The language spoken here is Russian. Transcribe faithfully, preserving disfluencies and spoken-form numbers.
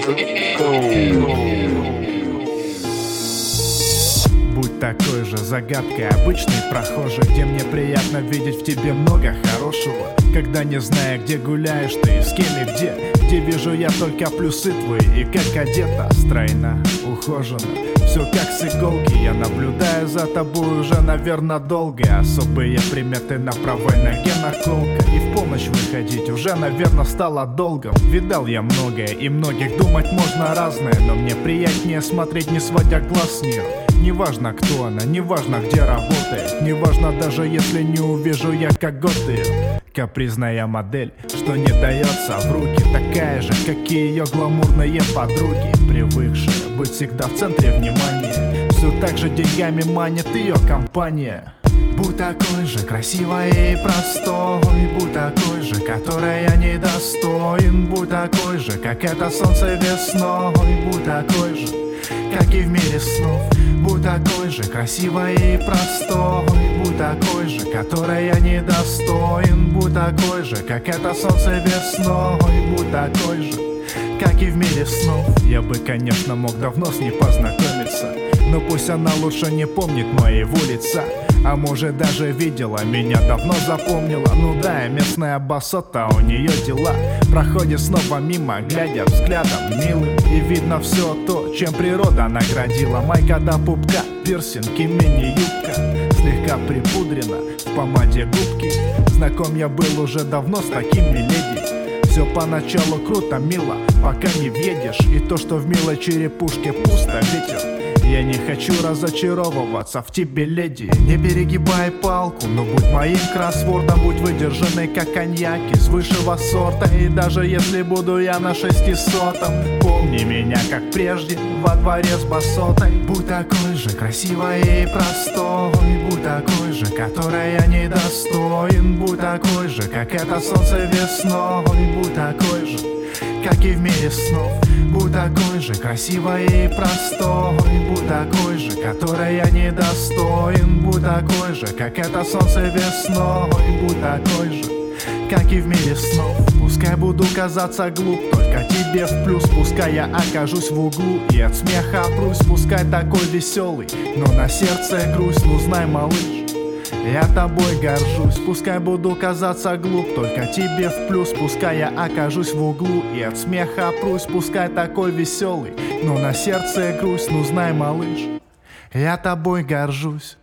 Будь такой же загадкой обычный прохожий, где мне приятно видеть в тебе много хорошего. Когда не зная, где гуляешь ты, с кем и где, где вижу я только плюсы твои. И как одета, стройна, ухожена, все как с иголки. Я наблюдаю за тобой уже, наверное, долго. Особые приметы на правой ноге наколка. И в полночь выходить уже, наверное, стало долгом. Видал я многое, и многих думать можно разное, но мне приятнее смотреть, не сводя глаз с нее. Неважно, кто она, неважно, где работает, неважно, даже если не увижу я, как год ее. Капризная модель, что не дается в руки, такая же, как и ее гламурные подруги, привыкшие быть всегда в центре внимания. Все так же деньгами манит ее компания. Будь такой же красивой и простой, будь такой же, которой я недостоин. Будь такой же, как это солнце весной, будь такой же, как и в мире снов. Будь такой же красивой и простой, будь такой же, которой я недостоин. Будь такой же, как это солнце весной, будь такой же, как и в мире снов. Я бы, конечно, мог давно с ней познакомиться, но пусть она лучше не помнит моего лица. А может даже видела, меня давно запомнила. Ну да, местная басота, у нее дела. Проходит снова мимо, глядя взглядом милым, и видно все то, чем природа наградила. Майка до пупка, пирсинг и мини-юбка, слегка припудрена в помаде губки. Знаком я был уже давно с такими леди. Все поначалу круто, мило, пока не въедешь. И то, что в милой черепушке пусто, ветер. Я не хочу разочаровываться в тебе, леди. Не перегибай палку, но будь моим кроссвордом. Будь выдержанной, как коньяк из высшего сорта. И даже если буду я на шестисотом, помни меня, как прежде, во дворе с басотой. Будь такой же красивой и простой, будь такой же, которой я недостоин. Будь такой же, как это солнце весной, будь такой же, как и в мире снов. Будь такой же красивой и простой, будь такой же, которой я недостоин. Будь такой же, как это солнце весной, будь такой же, как и в мире снов. Пускай буду казаться глуп, только тебе в плюс. Пускай я окажусь в углу и от смеха прусь. Пускай такой веселый, но на сердце грусть. Ну знай, малыш, я тобой горжусь. Пускай буду казаться глуп, только тебе в плюс. Пускай я окажусь в углу и от смеха прусь. Пускай такой веселый, но на сердце грусть. Ну знай, малыш, я тобой горжусь.